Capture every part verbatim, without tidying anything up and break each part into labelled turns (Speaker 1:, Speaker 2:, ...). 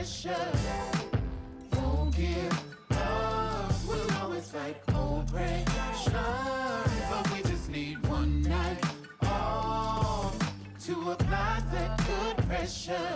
Speaker 1: pressure. Won't give up. We'll always fight oppression. But we just need one night off to apply that good pressure.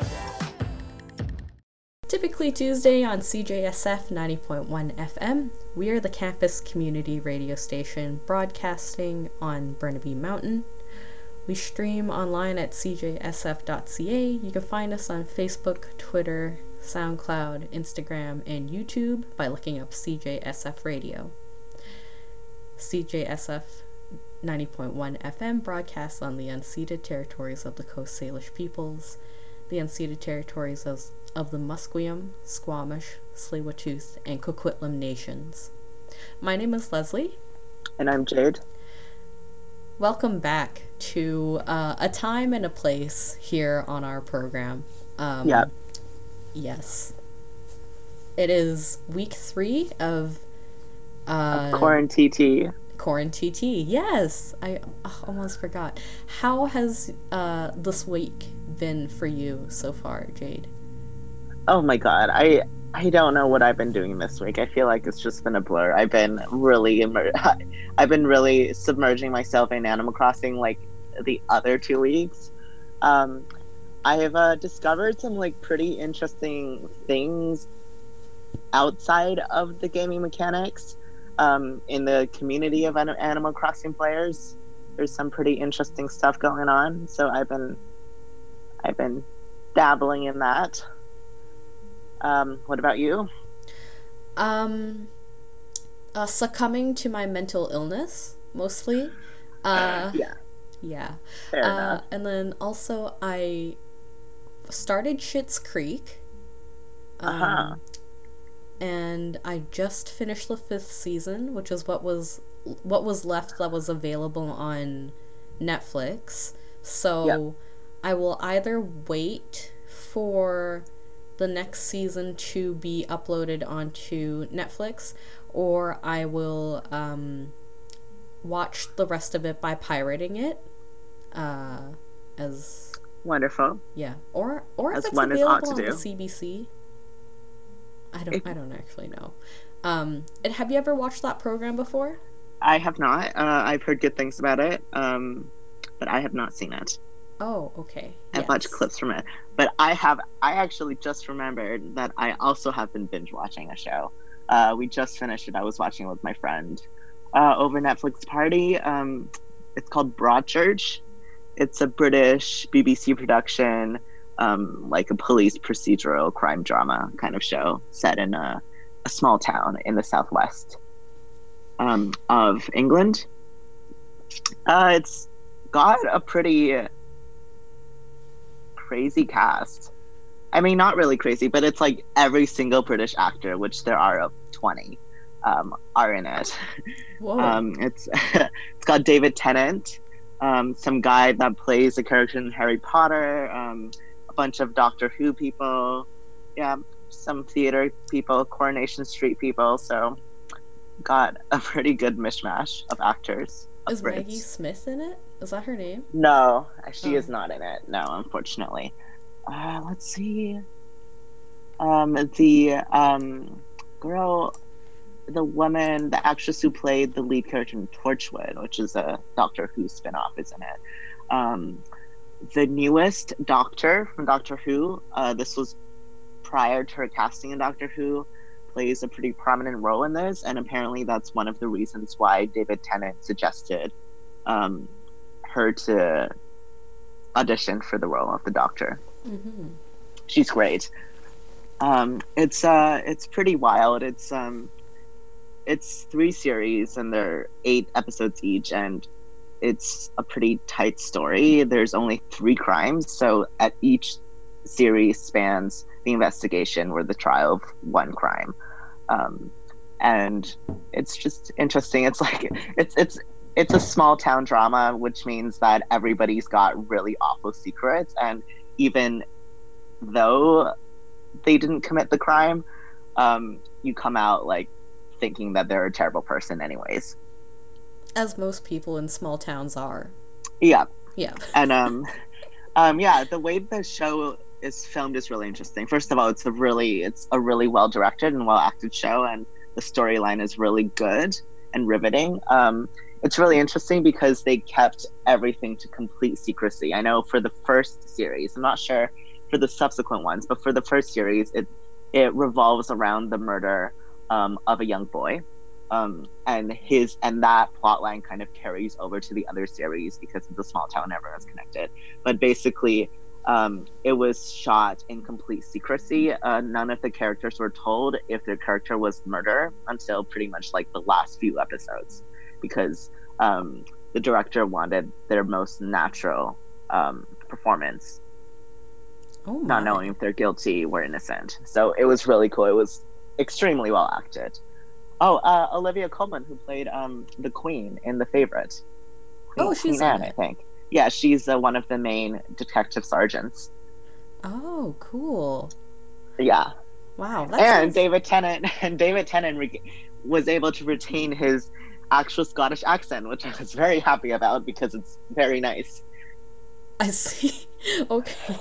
Speaker 2: Typically Tuesday on C J S F ninety point one F M, we are the campus community radio station broadcasting on Burnaby Mountain. We stream online at c j s f dot c a. You can find us on Facebook, Twitter, SoundCloud, Instagram, and YouTube by looking up C J S F Radio. C J S F ninety point one F M broadcasts on the unceded territories of the Coast Salish peoples, the unceded territories of, of the Musqueam, Squamish, Tsleil-Waututh, and Coquitlam nations. My name is Leslie.
Speaker 3: And I'm Jade.
Speaker 2: Welcome back to uh, a time and a place here on our program. Um,
Speaker 3: yeah.
Speaker 2: Yes. It is week three of... Uh,
Speaker 3: of Quarantiti.
Speaker 2: Quarantiti, yes! I oh, almost forgot. How has uh, this week been for you so far, Jade?
Speaker 3: Oh my god, I I don't know what I've been doing this week. I feel like it's just been a blur. I've been really immer- I've been really submerging myself in Animal Crossing like the other two weeks. Um, I have uh, discovered some like pretty interesting things outside of the gaming mechanics um, in the community of Animal Crossing players. There's some pretty interesting stuff going on. So I've been I've been dabbling in that. Um, what about you?
Speaker 2: Um, uh, succumbing to my mental illness, mostly. Uh,
Speaker 3: yeah.
Speaker 2: Yeah.
Speaker 3: Fair
Speaker 2: uh,
Speaker 3: enough.
Speaker 2: And then also I started Schitt's Creek. Um,
Speaker 3: Uh-huh.
Speaker 2: And I just finished the fifth season, which is what was what was left that was available on Netflix. So
Speaker 3: Yep.
Speaker 2: I will either wait for the next season to be uploaded onto Netflix, or I will um, watch the rest of it by pirating it. Uh, as
Speaker 3: Wonderful.
Speaker 2: yeah, or or if
Speaker 3: As
Speaker 2: it's
Speaker 3: one is ought
Speaker 2: available
Speaker 3: to
Speaker 2: on the
Speaker 3: do.
Speaker 2: C B C. I don't.
Speaker 3: If-
Speaker 2: I don't actually know. Um, and have you ever watched that program before?
Speaker 3: I have not. Uh, I've heard good things about it, um, but I have not seen it.
Speaker 2: Oh, okay.
Speaker 3: I've
Speaker 2: Yes.
Speaker 3: watched clips from it, but I have. I actually just remembered that I also have been binge watching a show. Uh, we just finished it. I was watching it with my friend uh, over Netflix party. Um, it's called Broadchurch. It's a British B B C production, um, like a police procedural crime drama kind of show set in a, a small town in the southwest um, of England. Uh, it's got a pretty crazy cast. I mean, not really crazy, but it's like every single British actor, which there are of twenty, um, are in it.
Speaker 2: Whoa.
Speaker 3: Um, it's it's got David Tennant, um, some guy that plays a character in Harry Potter, um, a bunch of Doctor Who people, yeah, some theater people, Coronation Street people. So, got a pretty good mishmash of actors. Of
Speaker 2: Is
Speaker 3: Brits.
Speaker 2: Maggie Smith in it? Is that her name?
Speaker 3: No, she
Speaker 2: Oh.
Speaker 3: is not in it. No, unfortunately. Uh, let's see. Um, the um, girl, the woman, the actress who played the lead character in Torchwood, which is a Doctor Who spinoff, is in it. Um, the newest Doctor from Doctor Who, uh, this was prior to her casting in Doctor Who, plays a pretty prominent role in this, and apparently that's one of the reasons why David Tennant suggested um, her to audition for the role of the Doctor.
Speaker 2: Mm-hmm.
Speaker 3: She's great. Um, it's uh, it's pretty wild. It's um, it's three series and they're eight episodes each, and it's a pretty tight story. There's only three crimes, so at each series spans the investigation or the trial of one crime, um, and it's just interesting. It's like it's it's it's a small town drama, which means that everybody's got really awful secrets, and even though they didn't commit the crime, um, you come out like thinking that they're a terrible person anyways.
Speaker 2: As most people in small towns are.
Speaker 3: Yeah.
Speaker 2: Yeah.
Speaker 3: And um um yeah, the way the show is filmed is really interesting. First of all, it's a really it's a really well directed and well acted show, and the storyline is really good and riveting. Um, it's really interesting because they kept everything to complete secrecy. I know for the first series, I'm not sure for the subsequent ones, but for the first series, it it revolves around the murder um, of a young boy. Um, and his and that plotline kind of carries over to the other series because of the small town, everyone's connected. But basically, um, it was shot in complete secrecy. Uh, none of the characters were told if their character was murder until pretty much like the last few episodes, because um, the director wanted their most natural um, performance,
Speaker 2: Oh my.
Speaker 3: not knowing if they're guilty or innocent. So it was really cool. It was extremely well acted. Oh, uh, Olivia Colman, who played um, the Queen in The Favorite. Queen,
Speaker 2: Oh, she's
Speaker 3: Queen
Speaker 2: in
Speaker 3: Anne,
Speaker 2: it.
Speaker 3: I think. Yeah, she's uh, one of the main detective sergeants.
Speaker 2: Oh, cool.
Speaker 3: Yeah,
Speaker 2: Wow, that
Speaker 3: and
Speaker 2: sounds...
Speaker 3: David Tennant and David Tennant re- was able to retain his actual Scottish accent, which I was very happy about because it's very nice.
Speaker 2: I see. Okay.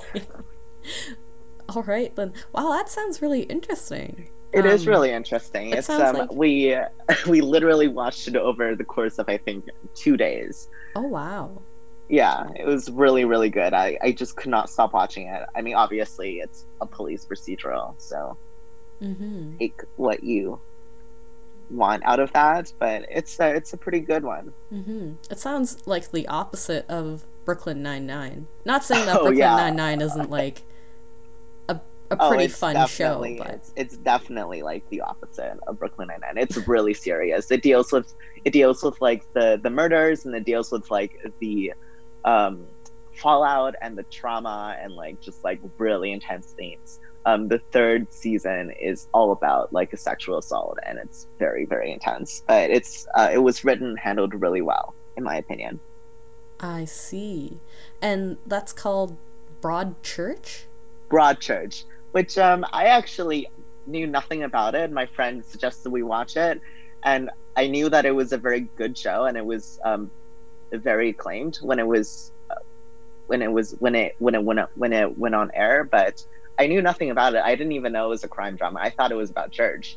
Speaker 2: All right, then. Wow, that sounds really interesting.
Speaker 3: It is
Speaker 2: Um,
Speaker 3: really interesting.
Speaker 2: it
Speaker 3: It's
Speaker 2: sounds
Speaker 3: um
Speaker 2: like-
Speaker 3: we we literally watched it over the course of I think two days.
Speaker 2: Oh, wow.
Speaker 3: Yeah, it was really, really good. I, I just could not stop watching it. I mean, obviously, it's a police procedural, so
Speaker 2: Mm-hmm.
Speaker 3: take what you want out of that. But it's a, it's a pretty good one.
Speaker 2: Mm-hmm. It sounds like the opposite of Brooklyn Nine-Nine. Not saying that
Speaker 3: Oh,
Speaker 2: Brooklyn
Speaker 3: yeah.
Speaker 2: Nine-Nine isn't, like, a, a
Speaker 3: Oh,
Speaker 2: pretty
Speaker 3: it's
Speaker 2: fun show,
Speaker 3: definitely
Speaker 2: but...
Speaker 3: it's, it's definitely like the opposite of Brooklyn Nine Nine. It's really serious. It deals with it deals with like the the murders, and it deals with like the um, fallout and the trauma and like just like really intense themes. Um, the third season is all about like a sexual assault, and it's very, very intense. But it's uh, it was written and handled really well, in my opinion.
Speaker 2: I see. And that's called Broadchurch?
Speaker 3: Broadchurch, which um, I actually knew nothing about it. My friend suggested we watch it, and I knew that it was a very good show, and it was um, very acclaimed when it was uh, when it was when it when it when it when it went on air. But I knew nothing about it. I didn't even know it was a crime drama. I thought it was about church.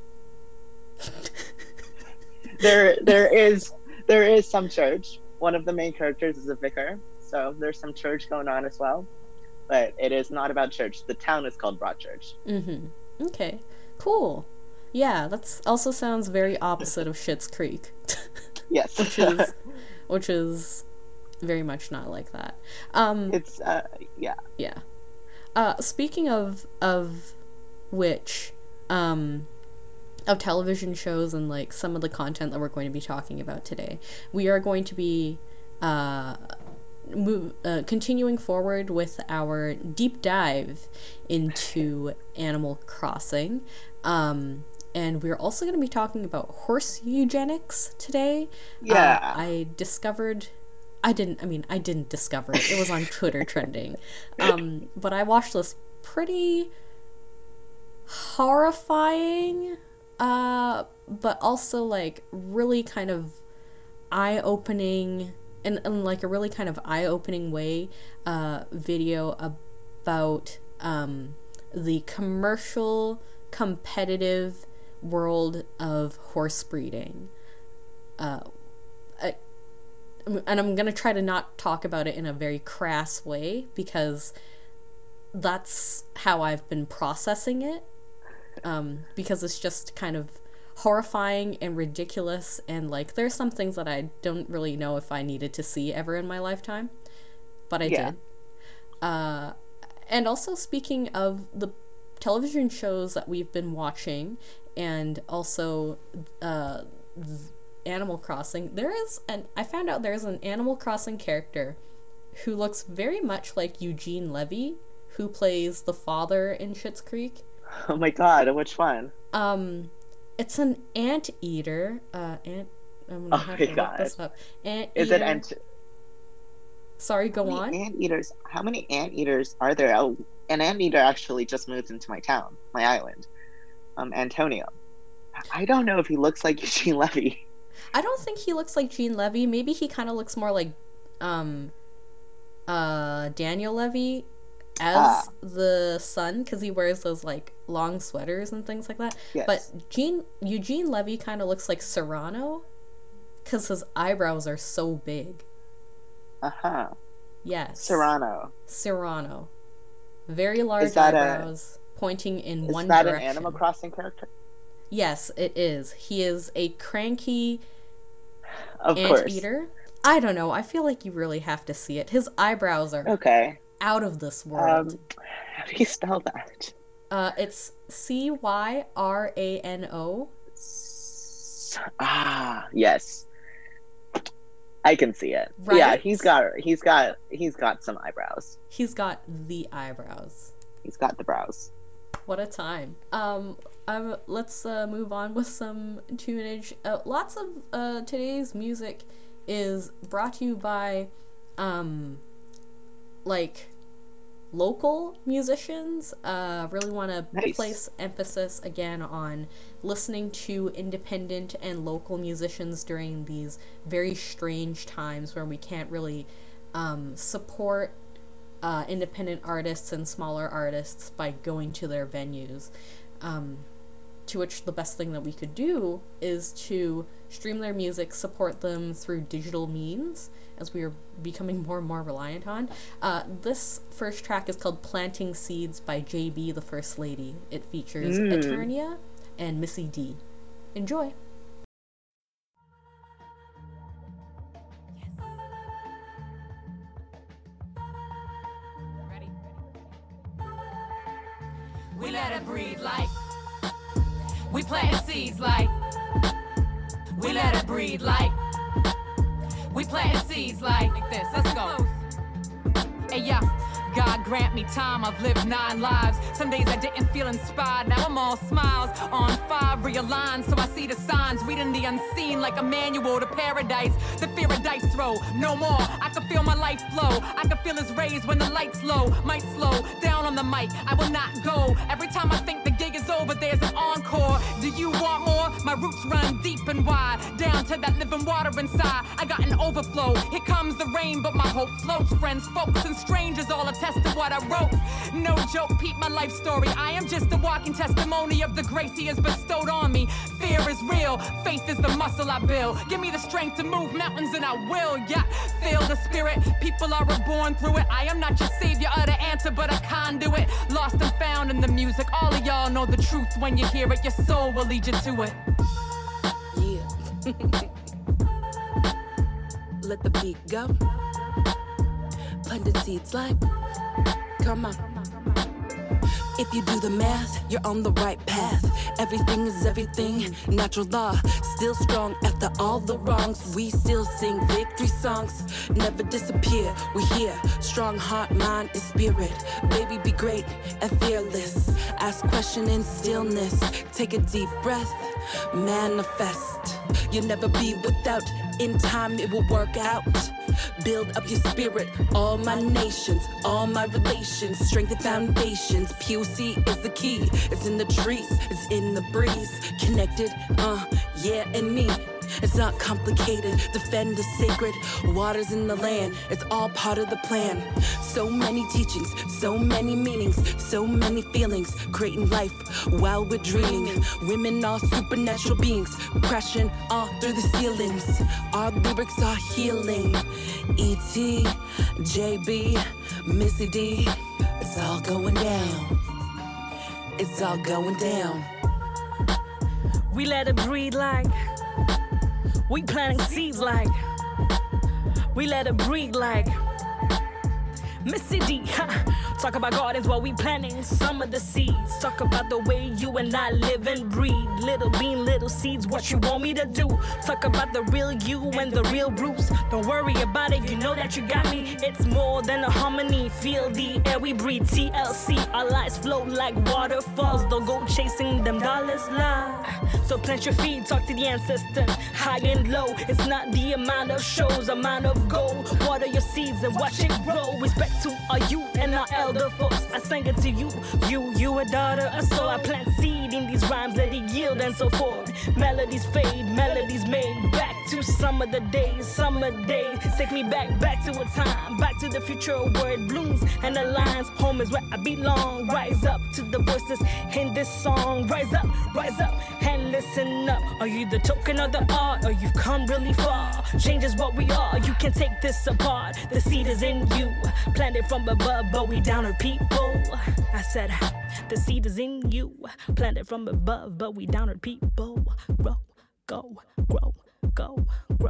Speaker 3: there there is there is some church. One of the main characters is a vicar, so there's some church going on as well. But it is not about church. The town is called Broadchurch.
Speaker 2: Mm-hmm. Okay. Cool. Yeah, that's also sounds very opposite of Schitt's Creek.
Speaker 3: Yes.
Speaker 2: which is which is very much not like that. Um
Speaker 3: It's uh yeah.
Speaker 2: yeah. Uh speaking of of which, um of television shows and like some of the content that we're going to be talking about today, we are going to be uh move uh, continuing forward with our deep dive into Animal Crossing. Um and we're also going to be talking about horse eugenics today.
Speaker 3: Yeah.
Speaker 2: Uh, I discovered I didn't I mean I didn't discover it. It was on Twitter trending. Um but I watched this pretty horrifying uh but also like really kind of eye-opening in, in like a really kind of eye-opening way uh video about um the commercial competitive world of horse breeding. Uh I, and I'm gonna try to not talk about it in a very crass way because that's how I've been processing it. Um, because it's just kind of horrifying and ridiculous, and like there's some things that I don't really know if I needed to see ever in my lifetime, but I
Speaker 3: Yeah.
Speaker 2: did. Uh, and also speaking of the television shows that we've been watching, and also uh, Animal Crossing, there is an I found out there's an Animal Crossing character who looks very much like Eugene Levy, who plays the father in Schitt's Creek.
Speaker 3: Oh my god, which one?
Speaker 2: Um, it's an anteater. Uh, ant. I'm gonna
Speaker 3: Oh
Speaker 2: have
Speaker 3: my
Speaker 2: to look
Speaker 3: God.
Speaker 2: this up. Anteater.
Speaker 3: Is it ant
Speaker 2: Sorry, go
Speaker 3: how
Speaker 2: on.
Speaker 3: many anteaters how many anteaters are there? Oh, an anteater actually just moved into my town, my island. Um Antonio. I don't know if he looks like Eugene Levy.
Speaker 2: I don't think he looks like Gene Levy. Maybe he kind of looks more like, um, uh, Daniel Levy. as
Speaker 3: Ah.
Speaker 2: the son because he wears those like long sweaters and things like that.
Speaker 3: Yes.
Speaker 2: But Gene Eugene Levy kind of looks like Serrano because his eyebrows are so big.
Speaker 3: Uh-huh.
Speaker 2: Yes.
Speaker 3: Serrano.
Speaker 2: Serrano. Very large
Speaker 3: that a-
Speaker 2: eyebrows pointing in
Speaker 3: Is
Speaker 2: one
Speaker 3: that
Speaker 2: direction.
Speaker 3: an Animal Crossing character?
Speaker 2: Yes, it is. He is a cranky
Speaker 3: Of course.
Speaker 2: anteater. I don't know. I feel like you really have to see it. His eyebrows are
Speaker 3: Okay.
Speaker 2: out of this world.
Speaker 3: Um, how do you spell that?
Speaker 2: Uh, it's C Y R A N O.
Speaker 3: S- Ah, yes. I can see it.
Speaker 2: Right?
Speaker 3: Yeah, he's got he's got he's got some eyebrows.
Speaker 2: He's got the eyebrows.
Speaker 3: He's got the brows.
Speaker 2: What a time. Um, um let's uh, move on with some tunage. Uh, lots of uh, today's music is brought to you by, um, like, local musicians. Uh, really want to
Speaker 3: Nice.
Speaker 2: place emphasis again on listening to independent and local musicians during these very strange times where we can't really um, support uh, independent artists and smaller artists by going to their venues. Um, to which the best thing that we could do is to stream their music, support them through digital means, as we are becoming more and more reliant on. Uh, this first track is called Planting Seeds by J B, the First Lady. It features
Speaker 3: Mm.
Speaker 2: Eternia and Missy D. Enjoy!
Speaker 4: Ready? We let it breathe like we plant seeds like we let it breathe like we plant seeds like, like this. Let's go. Hey, yeah. God grant me time, I've lived nine lives. Some days I didn't feel inspired, now I'm all smiles. On fire, realigned, so I see the signs. Reading the unseen like a manual to paradise. The fear of dice throw, no more. I can feel my life flow. I can feel his rays when the light's low. Might slow down on the mic, I will not go. Every time I think the gig is over, there's an encore. Do you want more? My roots run deep and wide, down to that living water inside. I got an overflow, here comes the rain, but my hope floats. Friends, folks, and strangers all attest to what I wrote. No joke, peep my life story. I am just a walking testimony of the grace he has bestowed on me. Fear is real, faith is the muscle I build. Give me the strength to move mountains and I will, yeah. Feel the spirit, people are reborn through it. I am not your savior or the answer, but a conduit. Lost and found in the music, all of y'all know the truth. When you hear it, your soul will lead you to it.
Speaker 5: Yeah. Let the beat go. Planted seeds like, come on. If you do the math, you're on the right path. Everything is everything, natural law. Still strong after all the wrongs. We still sing victory songs, never disappear. We're here, strong heart, mind, and spirit. Baby, be great and fearless. Ask question in stillness. Take a deep breath, manifest. You'll never be without. In time, it will work out. Build up your spirit, all my nations, all my relations, strengthen foundations. P O C is the key. It's in the trees, it's in the breeze. Connected, uh, yeah, and me. It's not complicated. Defend the sacred waters in the land. It's all part of the plan. So many teachings, so many meanings, so many feelings, creating life while we're dreaming. Women are supernatural beings, crashing all through the ceilings. Our lyrics are healing. E T, J B, Missy D. It's all going down. It's all going down.
Speaker 6: We let it breathe like we planting seeds like we let it breathe like Missy D, ha. Talk about gardens while we planting some of the seeds. Talk about the way you and I live and breathe. Little bean, little seeds, what you want me to do. Talk about the real you and the real Bruce. Don't worry about it, you know that you got me. It's more than a harmony. Feel the air we breathe, T L C. Our lives flow like waterfalls. Don't go chasing them dollars, lie. So plant your feet, talk to the ancestors. High and low, it's not the amount of shows, amount of gold. Water your seeds and watch it grow. Respect to our youth and our elder folks. I sang it to you, you, you a daughter. So I plant seed in these rhymes, let it yield and so forth. Melodies fade, melodies made. Back to summer the days, summer days. Take me back, back to a time, back to the future where it blooms and aligns. Home is where I belong. Rise up to the voices in this song. Rise up, rise up, and listen up. Are you the token of the art, or you've come really far? Change is what we are, you can take this apart. The seed is in you, planted from above, but we downer people. I said, the seed is in you, planted from above, but we downer people. Grow, go, grow, go, grow.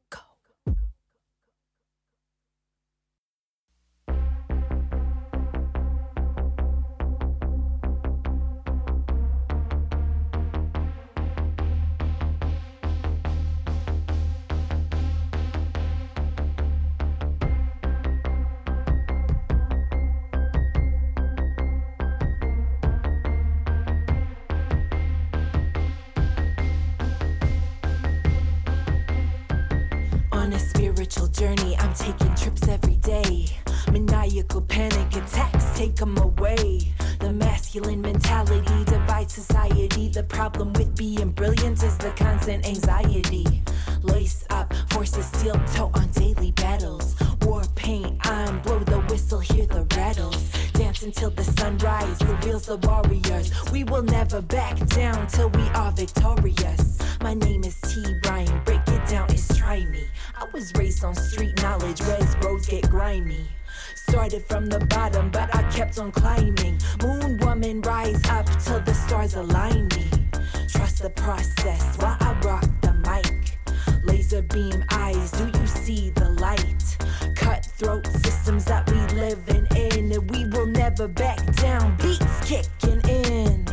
Speaker 5: Journey, I'm taking trips every day. Maniacal panic attacks take them away. The masculine mentality divides society. The problem with being brilliant is the constant anxiety. Lace up, forces steel toe on daily battles. War paint on, blow the whistle, hear the rattles. Dance until the sunrise reveals the warriors. We will never back down till we are victorious. My name is T. Brian, break it down, it's try me. I was raised on street knowledge, Red's roads get grimy. Started from the bottom, but I kept on climbing. Moon woman, rise up till the stars align me. Trust the process while I rock the mic. Laser beam eyes, do you see the light? Cutthroat systems that we living in, and we will never back down. Beats kicking in.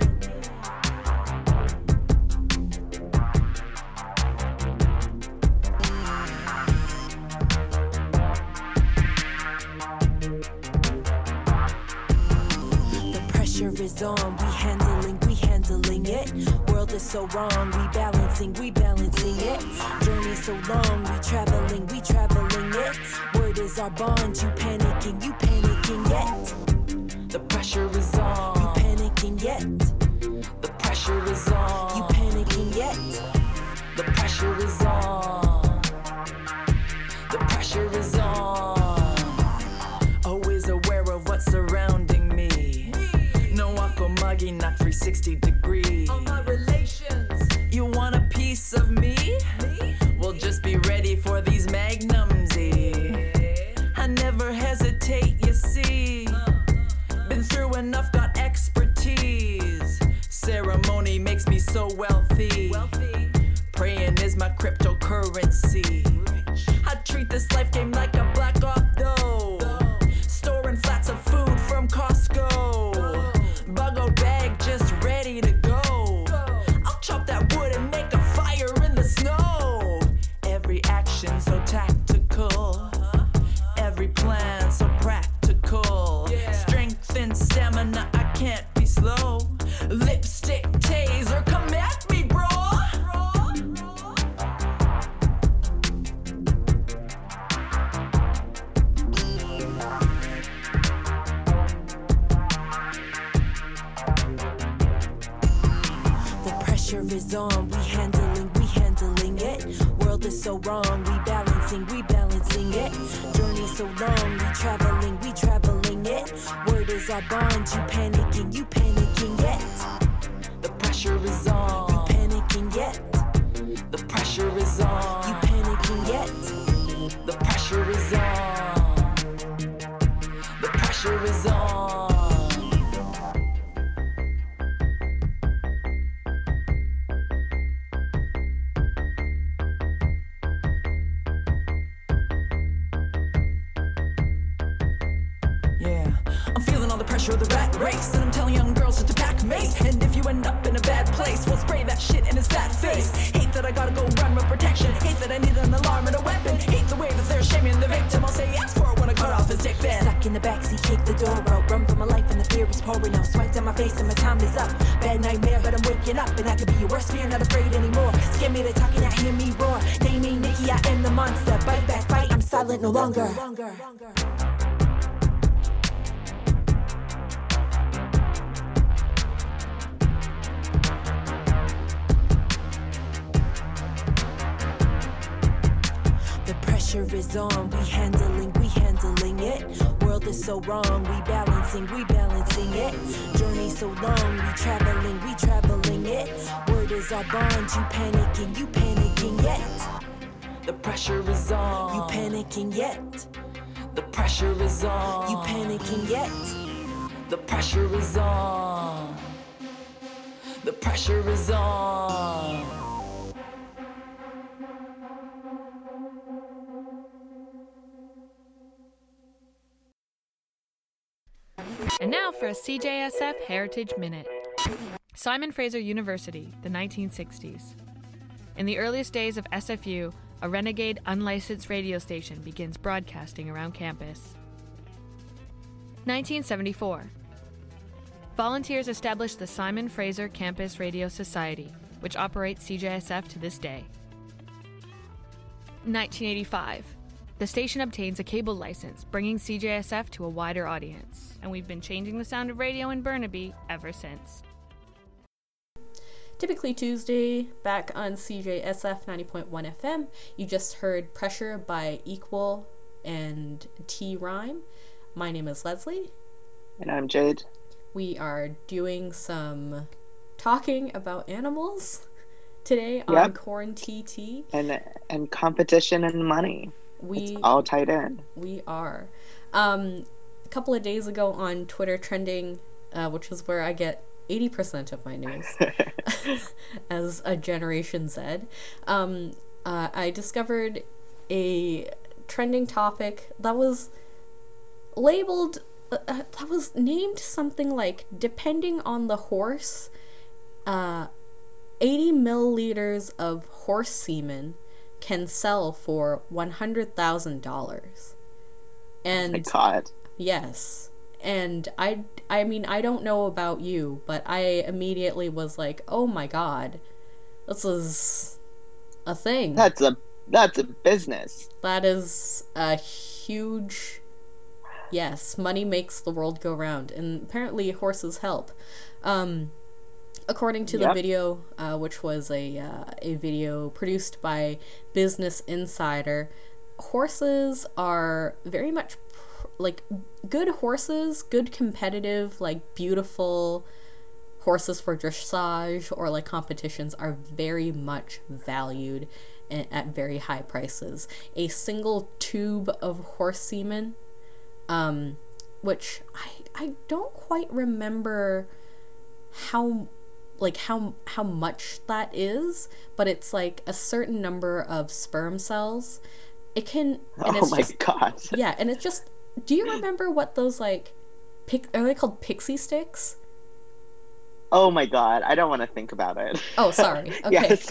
Speaker 5: Is on, we handling, we handling it. World is so wrong, we balancing, we balancing it. Journey so long, we traveling, we traveling it. Word is our bond, you panicking, you panicking yet. The pressure is on, you panicking yet. The pressure is on, you panicking yet. The pressure is on, the pressure is on. Always aware of what's surrounding me. Muggy, not three sixty degrees. All my relations. You want a piece of me? me? Well, just be ready for these magnums. Eh? I never hesitate, you see. Been through enough, got expertise. Ceremony makes me so wealthy. wealthy. Praying is my cryptocurrency. I treat this life game like a black off dough. Storing flats of food from Costco. Bag just ready to go. I'll chop that wood and make a fire in the snow. Every action so tactical. Every plan so practical. Strength and stamina, I can't be slow. Lipstick, taser, come at me, bro. Is on, we handling, we handling it. World is so wrong, we balancing, we balancing it. Journey so long, we traveling, we traveling it. Word is our bond, you panicking, you panicking yet. The pressure is on, you panicking yet. The pressure is on, you panicking yet. The pressure is on, the pressure is on. The rat race, and I'm telling young girls just to pack mace. And if you end up in a bad place, we'll spray that shit in his fat face. Hate that I gotta go run with protection. Hate that I need an alarm and a weapon. Hate the way that they're shaming the victim. I'll say yes for it when I cut off his dick then. Stuck in the backseat, kick the door out. Run for my life and the fear is pouring out. Sweat down my face and my time is up. Bad nightmare, but I'm waking up. And I could be your worst fear, not afraid anymore. Scare me, they talking, I hear me roar. They mean Nikki, I am the monster. Bite back, fight, I'm silent no longer. pressure is on. We handling, we handling it. World is so wrong. We balancing, we balancing it. Journey so long. We traveling, we traveling it. Word is our bond. You panicking, you panicking yet. The pressure is on. You panicking yet. The pressure is on. You panicking yet. The pressure is on. The pressure is on.
Speaker 7: And now for a C J S F Heritage Minute. Simon Fraser University, the nineteen sixties. In the earliest days of S F U, a renegade unlicensed radio station begins broadcasting around campus. nineteen seventy-four. Volunteers established the Simon Fraser Campus Radio Society, which operates C J S F to this day. nineteen eighty-five. The station obtains a cable license, bringing C J S F to a wider audience, and we've been changing the sound of radio in Burnaby ever since.
Speaker 2: Typically Tuesday, back on C J S F ninety point one F M, you just heard Pressure by Equal and T Rhyme. My name is Leslie.
Speaker 3: And I'm Jade.
Speaker 2: We are doing some talking about animals today on
Speaker 3: Yep.
Speaker 2: Corn T T.
Speaker 3: And and competition and money.
Speaker 2: We
Speaker 3: It's all tied in.
Speaker 2: we are. Um, a couple of days ago on Twitter trending, uh, which is where I get eighty percent of my news, as a Generation Z, um, uh, I discovered a trending topic that was labeled, uh, uh, that was named something like, depending on the horse, uh, eighty milliliters of horse semen can sell for one hundred thousand dollars. And
Speaker 3: My God.
Speaker 2: yes. And I, I mean, I don't know about you, but I immediately was like, oh my God, this is a thing.
Speaker 3: That's a that's a business.
Speaker 2: That is a huge, yes, money makes the world go round, and apparently horses help. Um, according to the
Speaker 3: Yep.
Speaker 2: video, uh, which was a uh, a video produced by Business Insider, horses are very much pr- like good horses, good competitive, like beautiful horses for dressage or like competitions are very much valued a- at very high prices. A single tube of horse semen, um, which I I don't quite remember how like how how much that is, but it's like a certain number of sperm cells. It can, and
Speaker 3: Oh
Speaker 2: it's
Speaker 3: my
Speaker 2: just,
Speaker 3: God.
Speaker 2: yeah, and it's just, do you remember what those like pic are they called, pixie sticks?
Speaker 3: Oh my God. I don't want to think about it.
Speaker 2: Oh, sorry. Okay.
Speaker 3: Yes.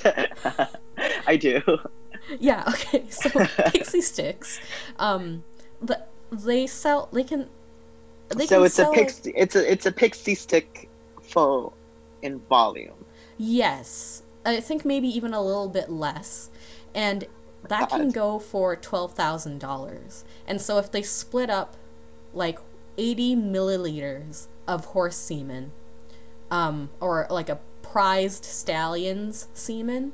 Speaker 3: I do.
Speaker 2: Yeah, okay. So pixie sticks, um the, they sell they can they
Speaker 3: so
Speaker 2: can
Speaker 3: it's
Speaker 2: sell,
Speaker 3: a pixie it's a it's a pixie stick full in volume.
Speaker 2: yes, I think maybe even a little bit less, and that can
Speaker 3: God.
Speaker 2: go for twelve thousand dollars. And so if they split up like eighty milliliters of horse semen, um, or like a prized stallion's semen,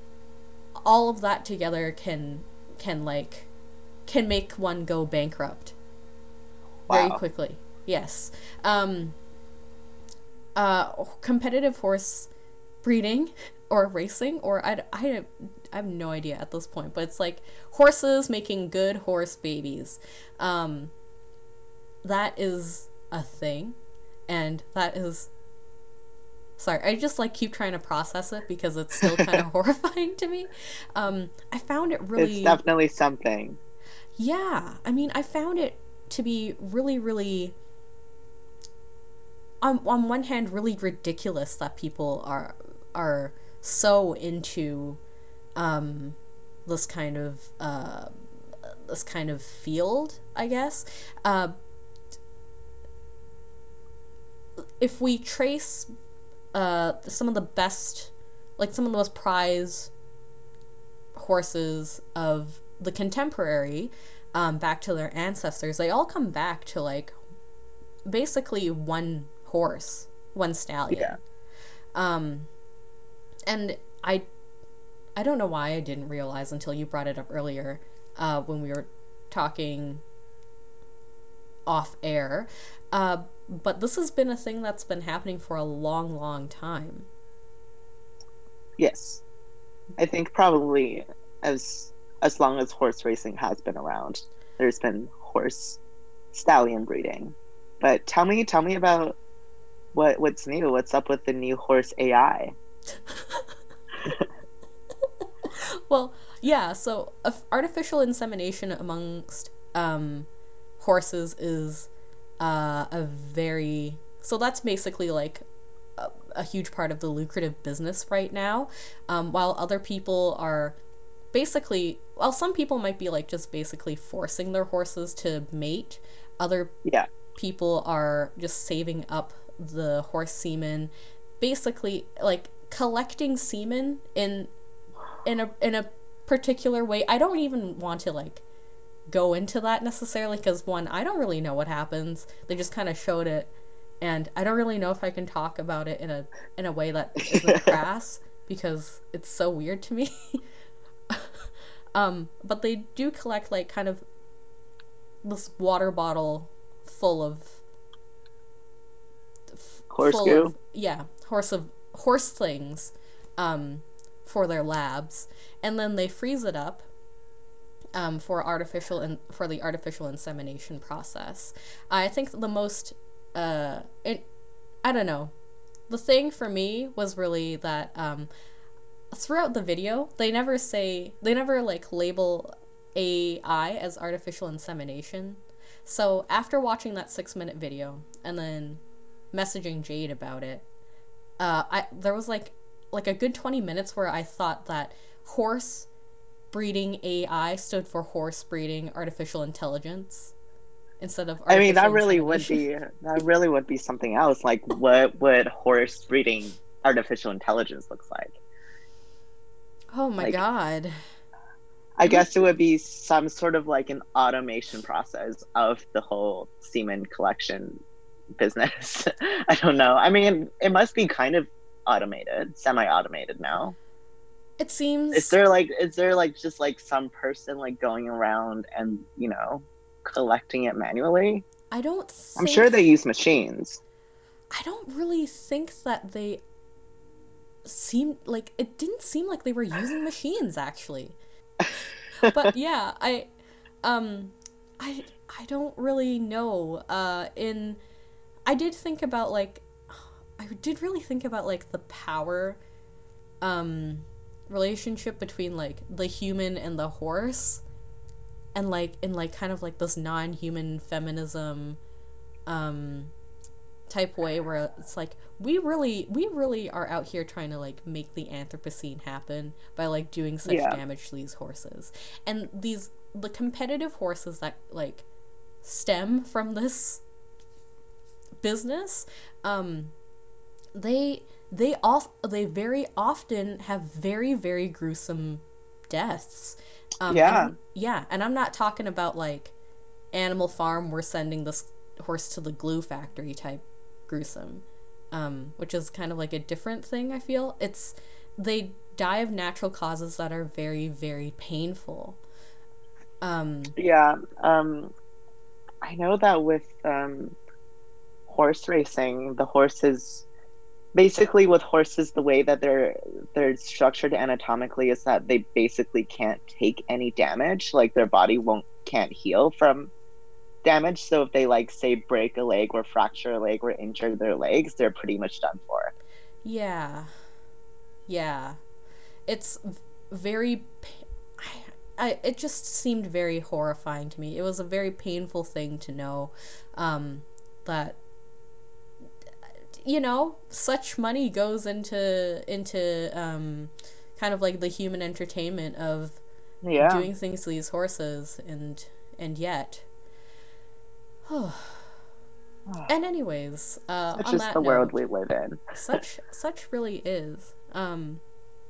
Speaker 2: all of that together can can like can make one go bankrupt very
Speaker 3: Wow.
Speaker 2: quickly. Yes. Um, uh, competitive horse breeding or racing, or I, I, I have no idea at this point, but it's like horses making good horse babies. Um, that is a thing, and that is, sorry, I just like keep trying to process it because it's still kind of horrifying to me. Um, I found it really,
Speaker 3: It's definitely something.
Speaker 2: yeah, I mean, I found it to be really, really, on on one hand, really ridiculous that people are are so into um, this kind of uh, this kind of field, I guess. Uh, if we trace uh, some of the best, like some of the most prized horses of the contemporary, um, back to their ancestors, they all come back to like basically one horse, one stallion.
Speaker 3: Yeah.
Speaker 2: Um, and I, I don't know why I didn't realize until you brought it up earlier, uh, when we were talking off air. Uh, but this has been a thing that's been happening for a long, long time.
Speaker 3: Yes. I think probably as as long as horse racing has been around, there's been horse stallion breeding. But tell me tell me about what what's new. What's up with the new horse A I?
Speaker 2: Well, yeah, so uh, artificial insemination amongst um, horses is uh, a very... So that's basically like a, a huge part of the lucrative business right now. Um, while other people are basically... Well, some people might be like just basically forcing their horses to mate. Other
Speaker 3: Yeah.
Speaker 2: people are just saving up the horse semen, basically like collecting semen in in a in a particular way. I don't even want to like go into that necessarily, because one, I don't really know what happens. They just kind of showed it, and I don't really know if I can talk about it in a in a way that isn't crass, because it's so weird to me. um but they do collect like kind of this water bottle full of
Speaker 3: Horse
Speaker 2: full
Speaker 3: goo?
Speaker 2: of, yeah, horse of horse things, um, for their labs, and then they freeze it up, um, for artificial and in, for the artificial insemination process. I think the most, uh, it, I don't know, the thing for me was really that um, throughout the video they never say they never like label A I as artificial insemination. So after watching that six minute video and then messaging Jade about it, uh, I there was like like a good twenty minutes where I thought that horse breeding A I stood for horse breeding artificial intelligence instead of artificial
Speaker 3: I mean, that really would
Speaker 2: insemination.
Speaker 3: be that really would be something else. Like, what would horse breeding artificial intelligence looks like?
Speaker 2: Oh my
Speaker 3: Like,
Speaker 2: god.
Speaker 3: I guess it would be some sort of like an automation process of the whole semen collection business. I don't know. I mean, it must be kind of automated, semi-automated now.
Speaker 2: It seems
Speaker 3: Is there like, is there like just like some person like going around and, you know, collecting it manually?
Speaker 2: I don't think,
Speaker 3: I'm sure they use machines.
Speaker 2: I don't really think that they seemed like, it didn't seem like they were using machines actually. But yeah, I um I I don't really know. Uh in I did think about like I did really think about like the power um relationship between like the human and the horse, and like in like kind of like this non-human feminism um type way where it's like we really we really are out here trying to like make the Anthropocene happen by like doing such
Speaker 3: Yeah.
Speaker 2: damage to these horses, and these the competitive horses that like stem from this business, um they they off they very often have very very gruesome deaths. um
Speaker 3: Yeah.
Speaker 2: and, yeah and I'm not talking about like Animal Farm, we're sending this horse to the glue factory type gruesome, um, which is kind of like a different thing. I feel it's they die of natural causes that are very very painful. Um,
Speaker 3: Yeah. Um, I know that with um, horse racing, the horses, basically with horses, the way that they're they're structured anatomically is that they basically can't take any damage. Like their body won't can't heal from damage. So if they like say break a leg or fracture a leg or injure their legs, they're pretty much done for.
Speaker 2: yeah, yeah, it's v- very. I, I it just seemed very horrifying to me. It was a very painful thing to know, um, that you know such money goes into into um, kind of like the human entertainment of
Speaker 3: Yeah.
Speaker 2: doing things to these horses, and and yet. And anyways, uh,
Speaker 3: It's
Speaker 2: on
Speaker 3: just
Speaker 2: that
Speaker 3: the world
Speaker 2: note,
Speaker 3: we live in.
Speaker 2: such such really is. Um,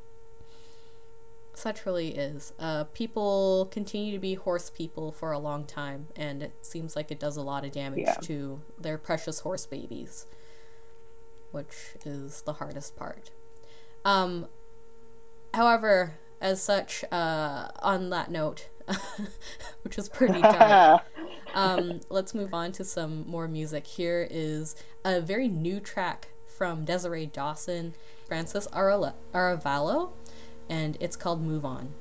Speaker 2: such really is. Uh, people continue to be horse people for a long time, and it seems like it does a lot of damage
Speaker 3: Yeah.
Speaker 2: to their precious horse babies, which is the hardest part. Um, however, as such, uh, on that note, which was pretty dark, um, let's move on to some more music. Here is a very new track from Desiree Dawson, Francis Arale- Aravallo, and it's called Move On.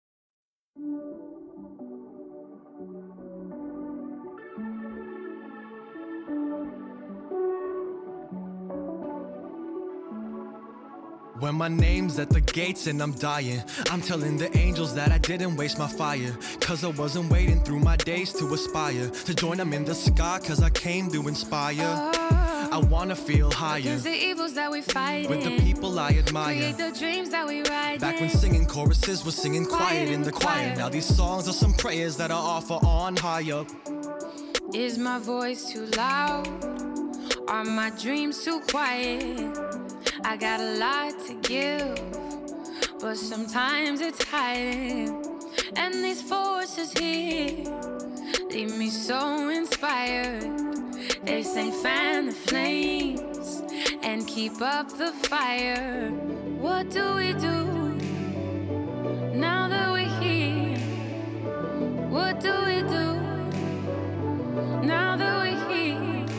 Speaker 8: When my name's at the gates and I'm dying, I'm telling the angels that I didn't waste my fire, cause I wasn't waiting through my days to aspire to join them in the sky, cause I came to inspire. Oh, I wanna feel higher
Speaker 9: against the evils that we fight
Speaker 8: with the people I admire.
Speaker 9: Create the dreams that we ride
Speaker 8: Back
Speaker 9: in.
Speaker 8: when singing choruses was singing quiet in the choir. Now these songs are some prayers that I offer on higher.
Speaker 9: Is my voice too loud? Are my dreams too quiet? I got a lot to give, but sometimes it's hiding. And these forces here leave me so inspired. They say fan the flames and keep up the fire. What do we do now that we're here? What do we do now that we're here?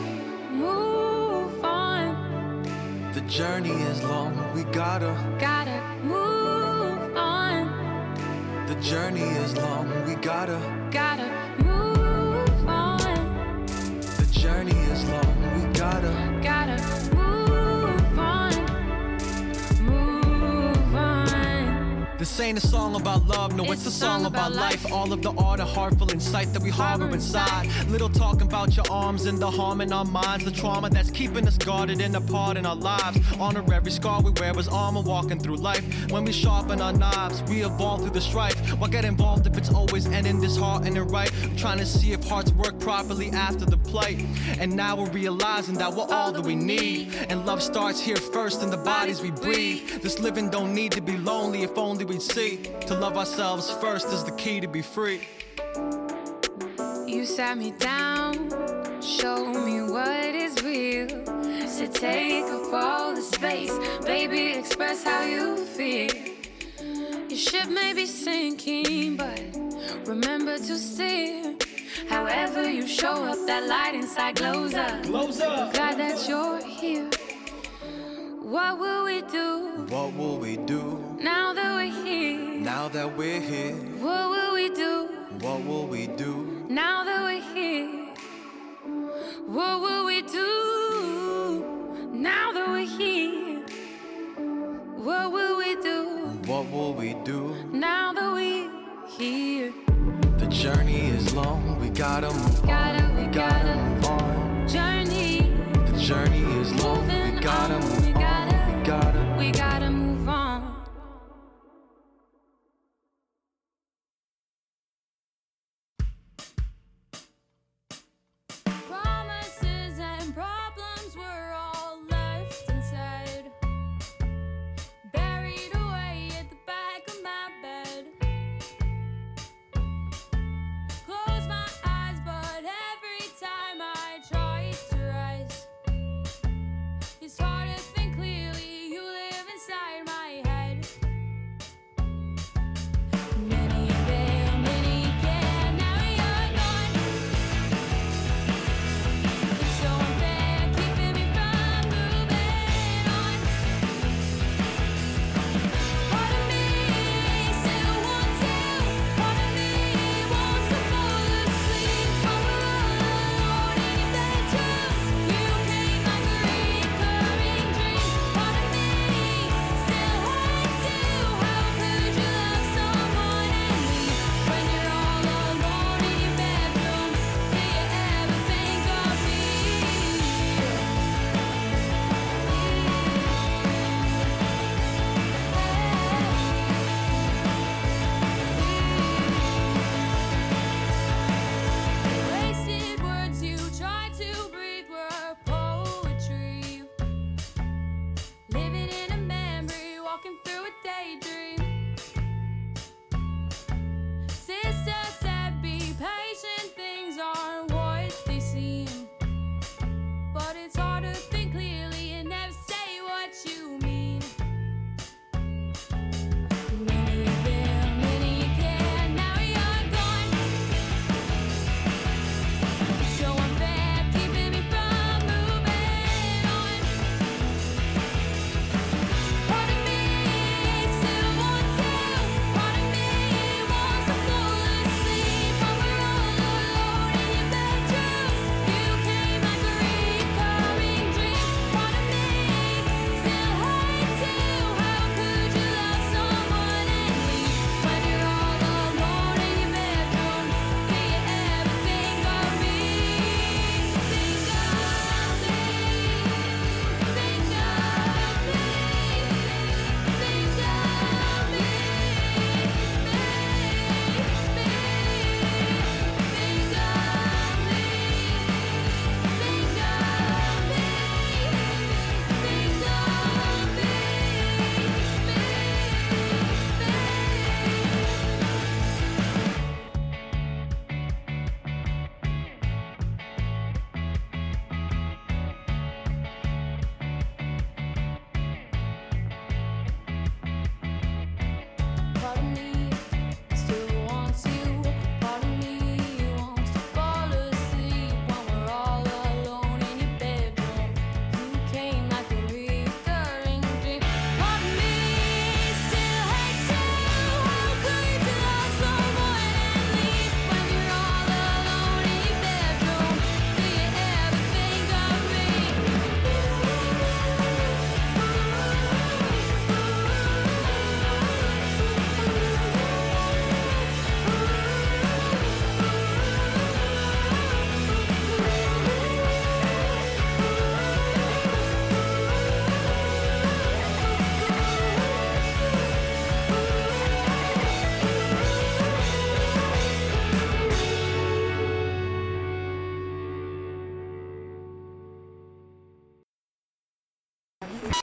Speaker 9: Move on.
Speaker 8: The journey is long, we gotta
Speaker 9: Gotta move on.
Speaker 8: The journey is long, we gotta
Speaker 9: Gotta move on.
Speaker 8: The journey is long, we gotta
Speaker 9: Gotta move on. Move on.
Speaker 8: This ain't a song about love, no, it's, it's a song, song about, about life. life. All of the art, a heartful insight that we harbor inside. Little talking about your arms and the harm in our minds. The trauma that's keeping us guarded and apart in our lives. Honor every scar we wear as armor walking through life. When we sharpen our knives, we evolve through the strife. Why get involved if it's always ending disheartening and right? I'm trying to see if hearts work properly after the plight. And now we're realizing that we're all, all that we need. And love starts here first in the bodies we breathe. This living don't need to be lonely if only we see to love ourselves first is the key to be free.
Speaker 9: You sat me down, show me what is real. So take up all the space, baby, express how you feel. Your ship may be sinking, but remember to steer. However you show up, that light inside glows up.
Speaker 8: Glows up.
Speaker 9: Glad that you're here. What will we do?
Speaker 8: What will we do?
Speaker 9: Now that we're here.
Speaker 8: Now that we're here.
Speaker 9: What will we do?
Speaker 8: What will we do?
Speaker 9: Now that we're here. What will we do? Now that we're here. What will we do?
Speaker 8: What will we do?
Speaker 9: Now that we're here.
Speaker 8: The journey is long, we gotta move
Speaker 9: gotta,
Speaker 8: on.
Speaker 9: We gotta,
Speaker 8: move on.
Speaker 9: Journey.
Speaker 8: The journey is long,
Speaker 9: Moving
Speaker 8: we gotta
Speaker 9: on,
Speaker 8: move
Speaker 9: we gotta,
Speaker 8: on. We gotta,
Speaker 9: we gotta move on. Promises and problems were all left inside, buried away at the back of my bed. Close my eyes, but every time I try to rise,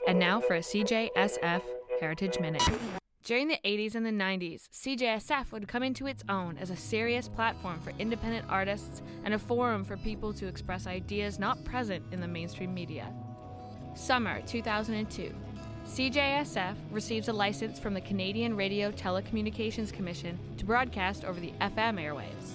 Speaker 7: And now for a C J S F Heritage Minute. During the eighties and the nineties, C J S F would come into its own as a serious platform for independent artists and a forum for people to express ideas not present in the mainstream media. Summer two thousand two. C J S F receives a license from the Canadian Radio Telecommunications Commission to broadcast over the F M airwaves.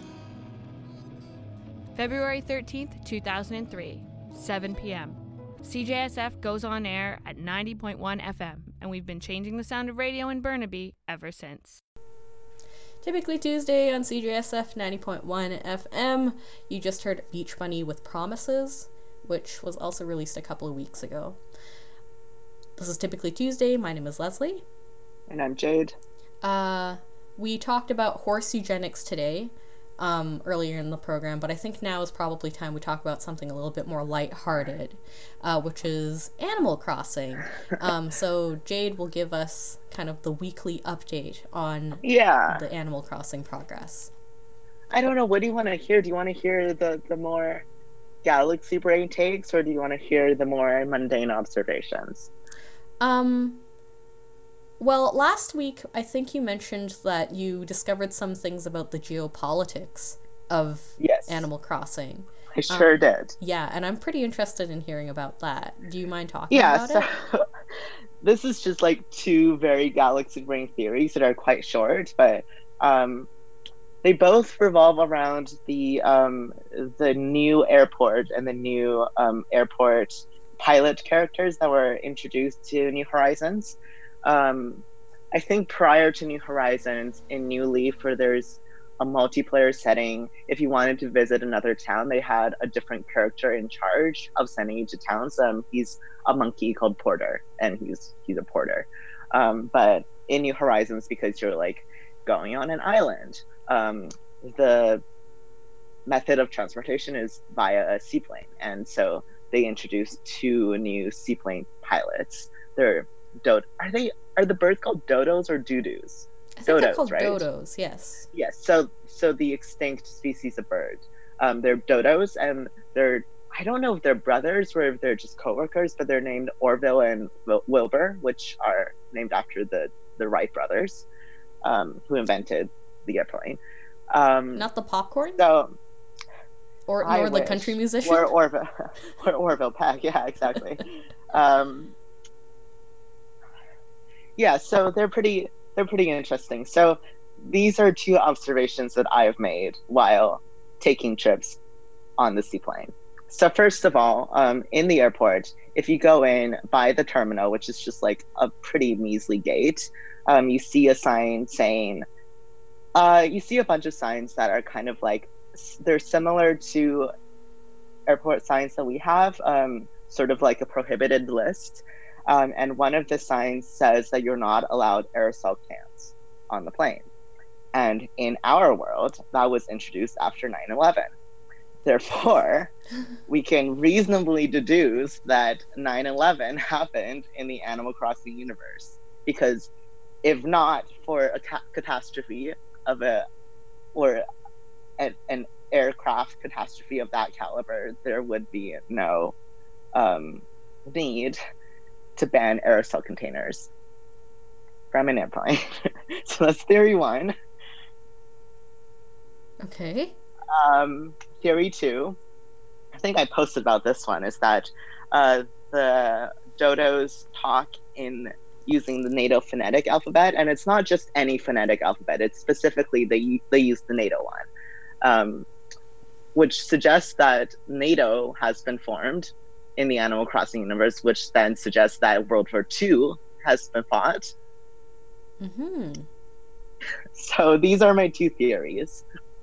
Speaker 7: February thirteenth, two thousand three, seven p.m. C J S F goes on air at ninety point one F M, and we've been changing the sound of radio in Burnaby ever since.
Speaker 2: Typically Tuesday on C J S F ninety point one F M, you just heard Beach Bunny with Promises, which was also released a couple of weeks ago. This is Typically Tuesday. My name is Leslie.
Speaker 3: And I'm Jade.
Speaker 2: Uh, we talked about horse eugenics today, um, earlier in the program, but I think now is probably time we talk about something a little bit more lighthearted, uh, which is Animal Crossing. Um, so Jade will give us kind of the weekly update on
Speaker 3: yeah.
Speaker 2: the Animal Crossing progress.
Speaker 3: I don't know. What do you want to hear? Do you want to hear the, the more galaxy brain takes, or do you want to hear the more mundane observations?
Speaker 2: Um, well, last week, I think you mentioned that you discovered some things about the geopolitics of
Speaker 3: yes.
Speaker 2: Animal Crossing.
Speaker 3: I sure
Speaker 2: um,
Speaker 3: did.
Speaker 2: Yeah, and I'm pretty interested in hearing about that. Do you mind talking
Speaker 3: yeah,
Speaker 2: about
Speaker 3: so,
Speaker 2: it?
Speaker 3: This is just like two very galaxy brain theories that are quite short, but um, they both revolve around the um, the new airport and the new um, airport pilot characters that were introduced to New Horizons. Um, I think prior to New Horizons, in New Leaf, where there's a multiplayer setting, if you wanted to visit another town, they had a different character in charge of sending you to towns. Um, he's a monkey called Porter, and he's he's a porter. Um, but in New Horizons, because you're like going on an island, um, the method of transportation is via a seaplane, and so they introduced two new seaplane pilots. They're do- are they are the birds called dodos or doodoo?
Speaker 2: I think
Speaker 3: dodos,
Speaker 2: they're called
Speaker 3: right?
Speaker 2: dodos, yes.
Speaker 3: Yes, so so the extinct species of bird. Um, they're dodos, and they're, I don't know if they're brothers or if they're just co-workers, but they're named Orville and Wil- Wilbur, which are named after the, the Wright brothers, um, who invented the airplane. Um,
Speaker 2: Not the popcorn?
Speaker 3: So,
Speaker 2: or
Speaker 3: I
Speaker 2: nor the
Speaker 3: wish.
Speaker 2: country musician?
Speaker 3: Or Orville, or Orville Peck, yeah, exactly. um, yeah, so they're pretty... They're pretty interesting. So these are two observations that I have made while taking trips on the seaplane. So first of all, um, in the airport, if you go in by the terminal, which is just like a pretty measly gate, um, you see a sign saying, uh, you see a bunch of signs that are kind of like, they're similar to airport signs that we have, um, sort of like a prohibited list. Um, and one of the signs says that you're not allowed aerosol cans on the plane. And in our world, that was introduced after nine eleven. Therefore, we can reasonably deduce that nine eleven happened in the Animal Crossing universe. Because if not for a ca- catastrophe of a, or an, an aircraft catastrophe of that caliber, there would be no um, need to ban aerosol containers from an airplane. So that's theory one.
Speaker 2: Okay.
Speaker 3: Um, theory two, I think I posted about this one, is that uh, the dodos talk in using the NATO phonetic alphabet, and it's not just any phonetic alphabet, it's specifically they, they use the NATO one, um, which suggests that NATO has been formed in the Animal Crossing universe, which then suggests that World War Two has been fought.
Speaker 2: Mm-hmm.
Speaker 3: So these are my two theories.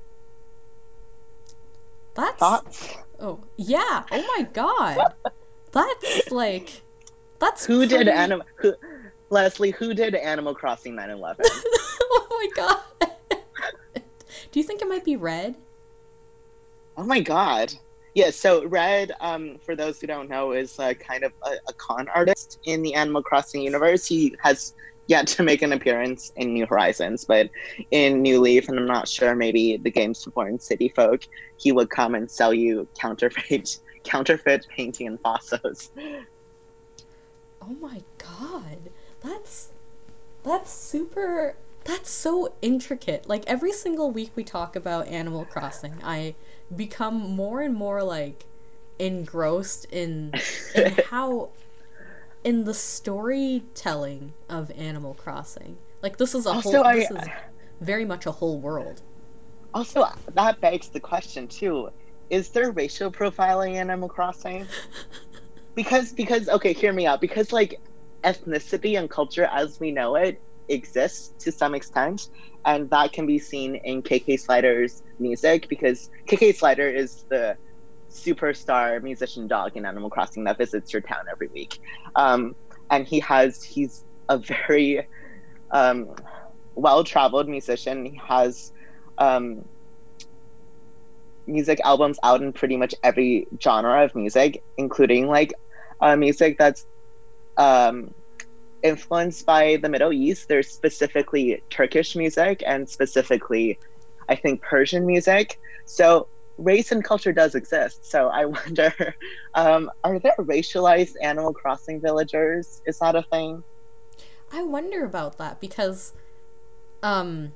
Speaker 2: That's...
Speaker 3: Thoughts?
Speaker 2: Oh, yeah. Oh my god. That's like... That's
Speaker 3: Who
Speaker 2: pretty...
Speaker 3: did Animal... Who... Leslie, who did Animal Crossing nine eleven?
Speaker 2: Oh my god. Do you think it might be Red?
Speaker 3: Oh my god. Yeah, so Red, um, for those who don't know, is uh, kind of a, a con artist in the Animal Crossing universe. He has yet to make an appearance in New Horizons, but in New Leaf, and I'm not sure, maybe the games before in City Folk, he would come and sell you counterfeit counterfeit painting and fossos.
Speaker 2: Oh my god. That's that's super that's so intricate. Like every single week we talk about Animal Crossing, I become more and more like engrossed in in how in the storytelling of Animal Crossing. Like this is a
Speaker 3: Also,
Speaker 2: whole
Speaker 3: I-
Speaker 2: this is very much a whole world.
Speaker 3: Also, that begs the question too: is there racial profiling in Animal Crossing? Because, because, okay, hear me out. Because, like, ethnicity and culture as we know it exists to some extent, and that can be seen in K K Slider's music. Because K K Slider is the superstar musician dog in Animal Crossing that visits your town every week, um, and he has he's a very um, well-traveled musician. He has um, music albums out in pretty much every genre of music, including like uh, music that's um, influenced by the Middle East. There's specifically Turkish music and specifically, I think, Persian music. So race and culture does exist. So I wonder, um, are there racialized Animal Crossing villagers? Is that a thing?
Speaker 2: I wonder about that because, um,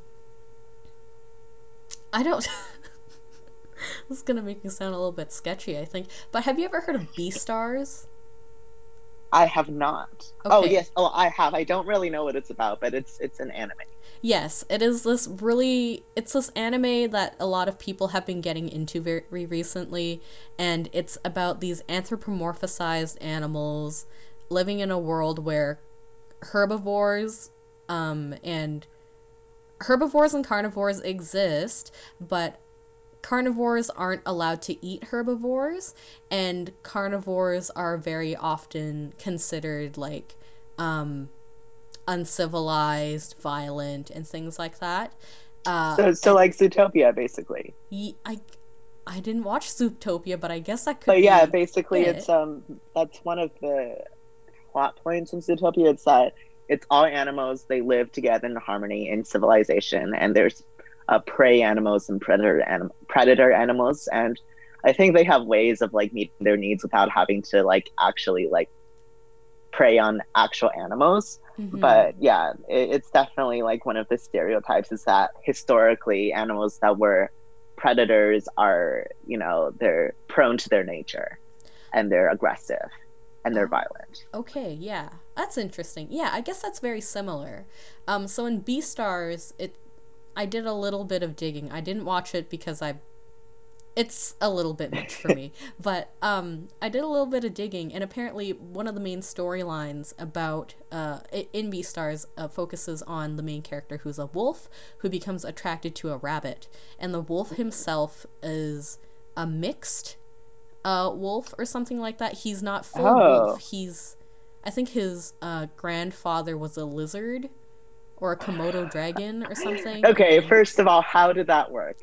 Speaker 2: I don't. This is gonna make me sound a little bit sketchy, I think. But have you ever heard of Beastars?
Speaker 3: I have not.
Speaker 2: Okay.
Speaker 3: Oh yes, oh I have. I don't really know what it's about, but it's it's an anime.
Speaker 2: Yes, it is this really. It's this anime that a lot of people have been getting into very recently, and it's about these anthropomorphized animals living in a world where herbivores, um, and herbivores and carnivores exist, but carnivores aren't allowed to eat herbivores, and carnivores are very often considered like um, uncivilized, violent, and things like that. Uh,
Speaker 3: So so like Zootopia, basically.
Speaker 2: y- I, I didn't watch Zootopia, but I guess that could
Speaker 3: But
Speaker 2: be
Speaker 3: yeah, basically
Speaker 2: it.
Speaker 3: it's um that's one of the plot points in Zootopia. It's that it's all animals, they live together in harmony in civilization, and there's uh, prey animals and predator anim- predator animals, and I think they have ways of like meeting their needs without having to like actually like prey on actual animals.
Speaker 2: Mhm.
Speaker 3: But yeah, it, it's definitely like one of the stereotypes is that historically animals that were predators are, you know, they're prone to their nature and they're aggressive and they're violent.
Speaker 2: Okay, yeah. That's interesting. Yeah, I guess that's very similar. Um, so in Beastars, it I did a little bit of digging. I didn't watch it because I it's a little bit much for me. But um I did a little bit of digging, and apparently one of the main storylines about uh i- in Beastars uh, focuses on the main character who's a wolf who becomes attracted to a rabbit. And the wolf himself is a mixed uh wolf or something like that. He's not full
Speaker 3: Oh.
Speaker 2: wolf. He's I think his uh grandfather was a lizard or a Komodo dragon or something.
Speaker 3: Okay,
Speaker 2: and-
Speaker 3: first of all, how did that work?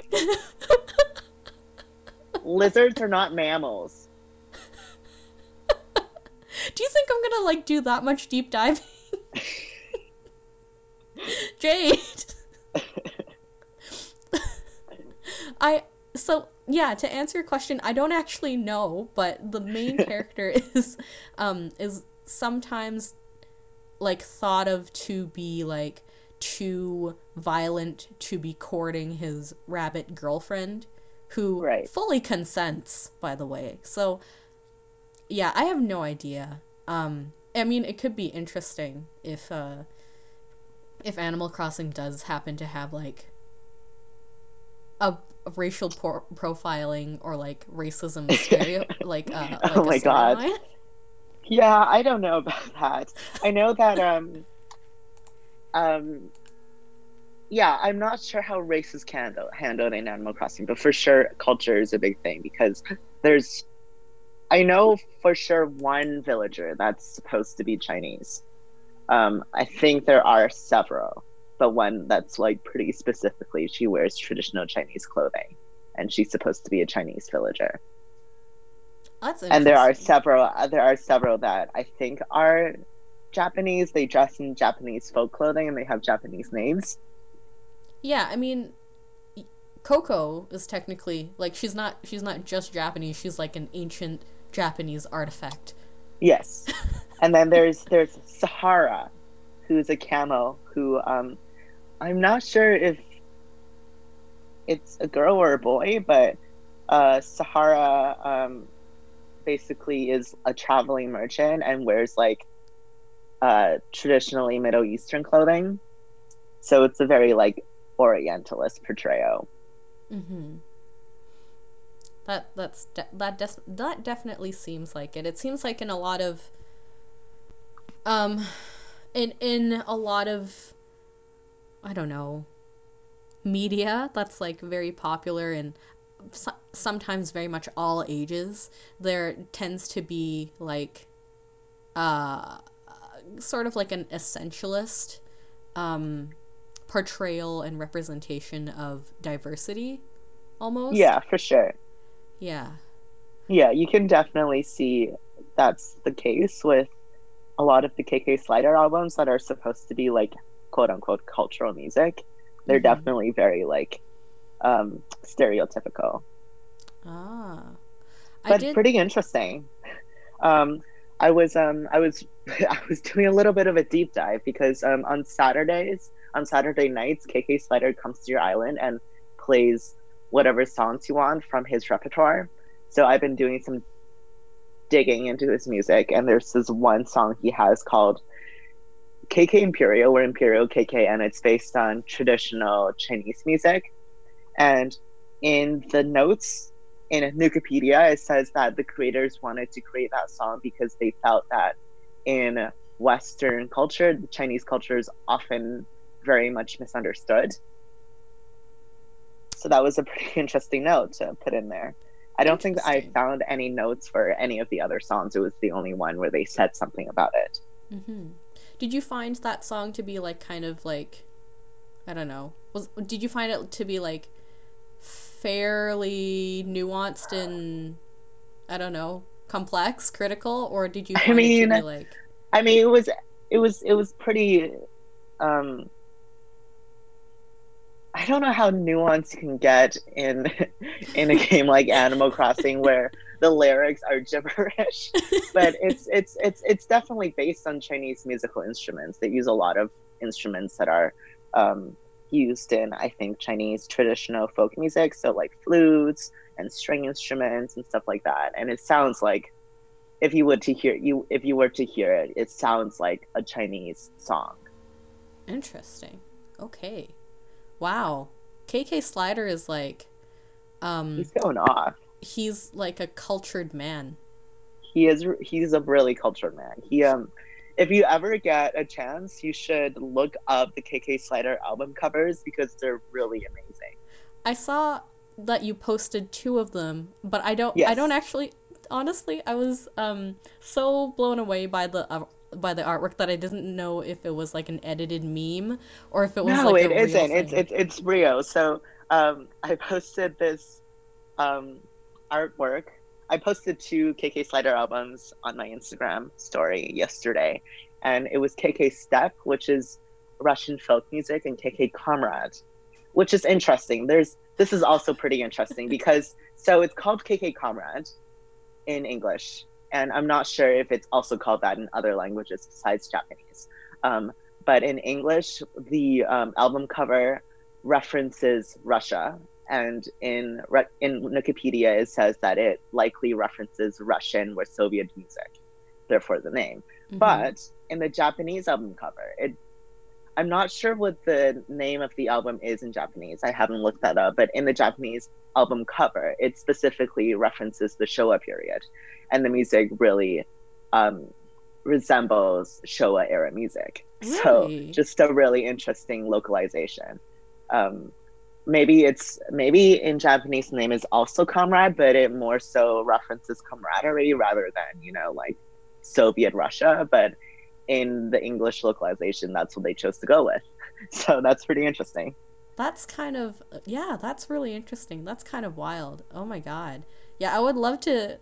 Speaker 3: Lizards are not mammals.
Speaker 2: Do you think I'm gonna like do that much deep diving? Jade. I so yeah, to answer your question, I don't actually know, but the main character is um is sometimes like thought of to be like too violent to be courting his rabbit girlfriend, who
Speaker 3: Right.
Speaker 2: fully consents, by the way. So yeah, I have no idea. Um I mean, it could be interesting if uh if Animal Crossing does happen to have like a, a racial por- profiling or like racism stereo like uh like
Speaker 3: Oh
Speaker 2: a
Speaker 3: my God.
Speaker 2: storyline.
Speaker 3: Yeah, I don't know about that. I know that um um yeah, I'm not sure how race is handled handled in Animal Crossing, but for sure culture is a big thing because there's I know for sure one villager that's supposed to be Chinese. Um, I think there are several, but one that's like pretty specifically, she wears traditional Chinese clothing, and she's supposed to be a Chinese villager.
Speaker 2: That's
Speaker 3: And there are
Speaker 2: interesting.
Speaker 3: several, uh, there are several that I think are Japanese. They dress in Japanese folk clothing, and they have Japanese names.
Speaker 2: Yeah, I mean, y- Coco is technically like she's not she's not just Japanese. She's like an ancient Japanese artifact.
Speaker 3: Yes, And then there's there's Sahara, who's a camel who um, I'm not sure if it's a girl or a boy, but uh, Sahara um, basically is a traveling merchant and wears like uh, traditionally Middle Eastern clothing. So it's a very like Orientalist portrayal.
Speaker 2: Mm-hmm. That that's de- that des- that definitely seems like it. It seems like in a lot of um in in a lot of I don't know media that's like very popular and so- sometimes very much all ages, there tends to be like uh sort of like an essentialist um portrayal and representation of diversity almost.
Speaker 3: Yeah, for sure.
Speaker 2: Yeah.
Speaker 3: Yeah, you can definitely see that's the case with a lot of the K K Slider albums that are supposed to be like quote unquote cultural music. They're
Speaker 2: Mhm.
Speaker 3: definitely very like um stereotypical.
Speaker 2: Ah. I
Speaker 3: But
Speaker 2: did
Speaker 3: pretty interesting. Um I was um I was I was doing a little bit of a deep dive because um on Saturdays, on Saturday nights, K K Slider comes to your island and plays whatever songs you want from his repertoire. So I've been doing some digging into his music, and there's this one song he has called K K Imperial, or Imperial K K, and it's based on traditional Chinese music. And in the notes in Nukipedia, it says that the creators wanted to create that song because they felt that in Western culture, the Chinese culture is often very much misunderstood. So that was a pretty interesting note to put in there. I don't think that I
Speaker 2: Interesting.
Speaker 3: found any notes for any of the other songs. It was the only one where they said something about it.
Speaker 2: Mm-hmm. Did you find that song to be like kind of like I don't know. Was did you find it to be like fairly nuanced and I don't know, complex, critical, or did you
Speaker 3: I
Speaker 2: find it to
Speaker 3: mean,
Speaker 2: be like
Speaker 3: I mean, it was, it was, it was pretty. Um, I don't know how nuanced you can get in in a game like Animal Crossing where the lyrics are gibberish, but it's it's it's it's definitely based on Chinese musical instruments. They use a lot of instruments that are um, used in, I think, Chinese traditional folk music, so like flutes and string instruments and stuff like that. And it sounds like if you were to hear you if you were to hear it, it sounds like a Chinese song.
Speaker 2: interesting? Okay. Wow. K K Slider is like um
Speaker 3: He's going off.
Speaker 2: he's like a cultured man.
Speaker 3: He is he's a really cultured man. He um if you ever get a chance, you should look up the K K Slider album covers because they're really amazing.
Speaker 2: I saw that you posted two of them, but I don't I
Speaker 3: Yes.
Speaker 2: don't actually honestly I was um so blown away by the uh, by the artwork that I didn't know if it was like an edited meme or if it was
Speaker 3: No,
Speaker 2: like a
Speaker 3: it
Speaker 2: real
Speaker 3: isn't. It's
Speaker 2: thing.
Speaker 3: it's it's real. So um I posted this um artwork. I posted two K K Slider albums on my Instagram story yesterday, and it was K K Step, which is Russian folk music, and K K Comrade, which is interesting. There's this is also pretty interesting because so it's called K K Comrade in English, and I'm not sure if it's also called that in other languages besides Japanese. Um, but in English, the um, album cover references Russia, and in in Wikipedia it says that it likely references Russian or Soviet music, therefore the name.
Speaker 2: Mhm.
Speaker 3: But in the Japanese album cover, it I'm not sure what the name of the album is in Japanese. I haven't looked that up, but in the Japanese album cover, it specifically references the Showa period, and the music really um, resembles Showa era music. So
Speaker 2: Really?
Speaker 3: just a really interesting localization. Um, maybe it's maybe in Japanese the name is also Comrade, but it more so references camaraderie rather than, you know, like Soviet Russia. But in the English localization, that's what they chose to go with. So that's pretty interesting.
Speaker 2: That's kind of yeah, that's really interesting. That's kind of wild. Oh my god. Yeah, I would love to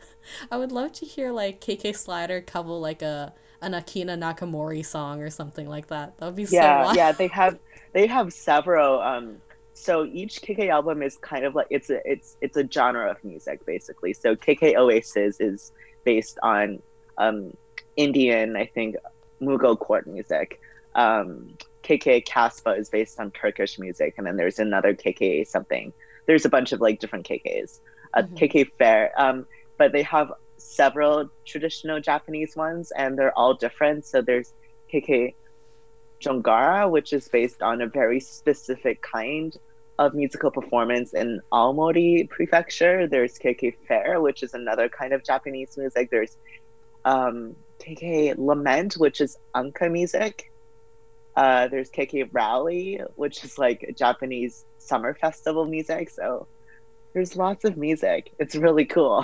Speaker 2: I would love to hear like K K Slider cover like a an Akina Nakamori song or something like that. That would be so
Speaker 3: Yeah,
Speaker 2: wild.
Speaker 3: yeah, they have they have several um so each K K album is kind of like it's a it's it's a genre of music basically. So K K Oasis is based on um Indian, I think, Mughal court music. Um, K K Casbah is based on Turkish music, and then there's another K K something. There's a bunch of like different K Ks. Uh,
Speaker 2: Mhm.
Speaker 3: K K Fair, um, but they have several traditional Japanese ones, and they're all different. So there's K K Jongara, which is based on a very specific kind of musical performance in Aomori Prefecture. There's K K Fair, which is another kind of Japanese music. There's um, K K Lament, which is Anka music. Uh, there's K K Rally, which is like Japanese summer festival music. So there's lots of music. It's really cool.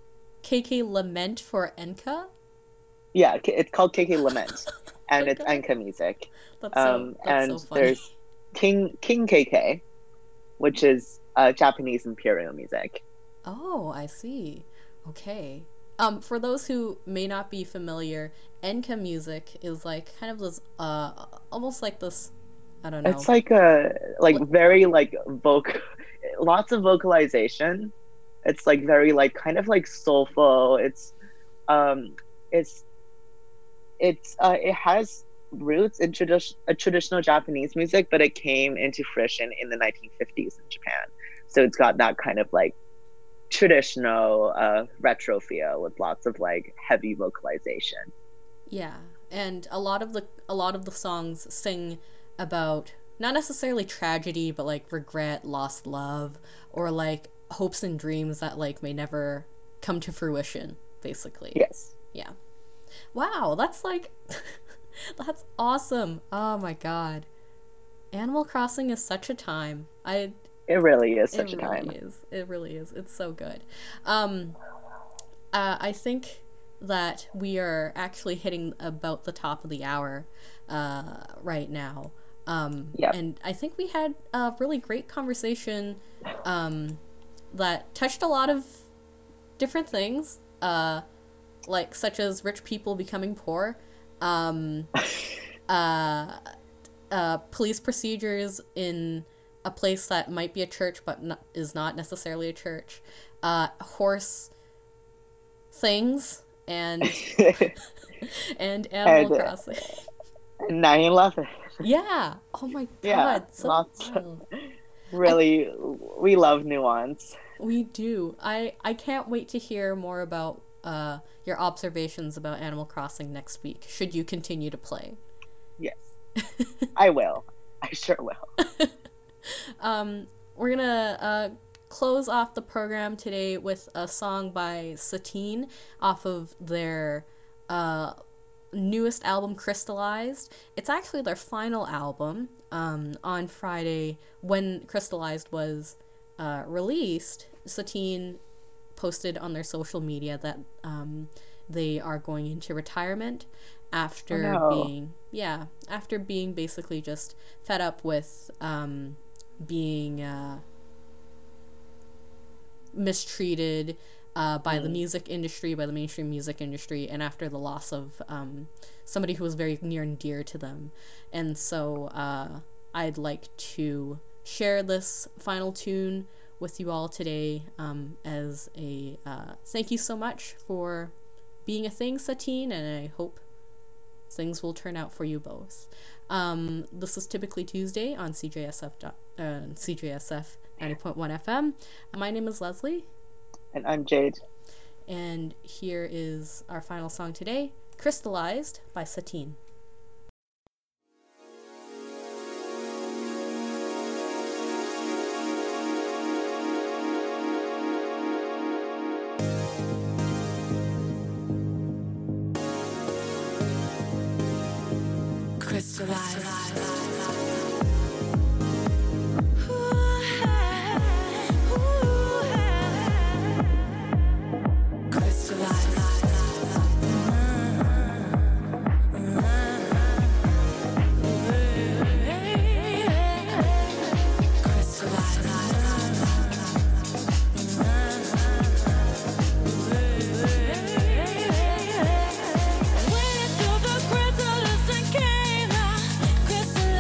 Speaker 2: K K Lament for Enka?
Speaker 3: Yeah, K- it's called K K Lament, and it's
Speaker 2: Okay.
Speaker 3: Enka music.
Speaker 2: That's so,
Speaker 3: Um,
Speaker 2: that's
Speaker 3: and
Speaker 2: so funny.
Speaker 3: there's King King K K, which is uh, Japanese imperial music.
Speaker 2: Oh, I see. Okay. Um, for those who may not be familiar, Enka music is like kind of this, uh, almost like this, I don't know.
Speaker 3: It's like a like
Speaker 2: What-
Speaker 3: very like vocal, lots of vocalization. It's like very like kind of like soulful. It's um, it's it's uh, it has roots in tradi- uh, traditional Japanese music, but it came into fruition in the nineteen fifties in Japan. So it's got that kind of like traditional uh, retro feel with lots of like heavy vocalization.
Speaker 2: Yeah, and a lot of the a lot of the songs sing about not necessarily tragedy, but like regret, lost love, or like hopes and dreams that like may never come to fruition, basically.
Speaker 3: Yes.
Speaker 2: Yeah. Wow, that's like that's awesome. Oh my god. Animal Crossing is such a time. I
Speaker 3: It really is such
Speaker 2: it
Speaker 3: a time.
Speaker 2: really is. It really is. It's so good. Um, uh, I think that we are actually hitting about the top of the hour uh, right now. Um,
Speaker 3: Yep.
Speaker 2: And I think we had a really great conversation um, that touched a lot of different things, uh, like such as rich people becoming poor, um, uh, uh, police procedures in a place that might be a church but not, is not necessarily a church, uh, horse things, and and Animal
Speaker 3: And, uh,
Speaker 2: Crossing.
Speaker 3: nine eleven.
Speaker 2: Yeah. Oh my
Speaker 3: Yeah,
Speaker 2: god. So
Speaker 3: lots.
Speaker 2: wild.
Speaker 3: Really, we love nuance.
Speaker 2: We do. I I can't wait to hear more about uh your observations about Animal Crossing next week. Should you continue to play?
Speaker 3: Yes, I will. I sure will.
Speaker 2: Um, we're gonna uh, close off the program today with a song by Satine off of their uh, newest album, Crystallized. It's actually their final album. Um, on Friday, when Crystallized was uh, released, Satine posted on their social media that um, they are going into retirement after
Speaker 3: Oh, no.
Speaker 2: being, yeah, after being basically just fed up with um, being uh, mistreated uh, by the
Speaker 3: Mm.
Speaker 2: music industry, by the mainstream music industry, and after the loss of um, somebody who was very near and dear to them. And so uh, I'd like to share this final tune with you all today um, as a uh, thank you so much for being a thing, Satine, and I hope things will turn out for you both. Um, this is Typically Tuesday on C J S F, dot, uh, C J S F ninety point one F M. My name is Leslie,
Speaker 3: And I'm Jade.
Speaker 2: and here is our final song today, Crystallized by Satine.
Speaker 9: Crystal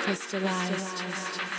Speaker 5: crystallized.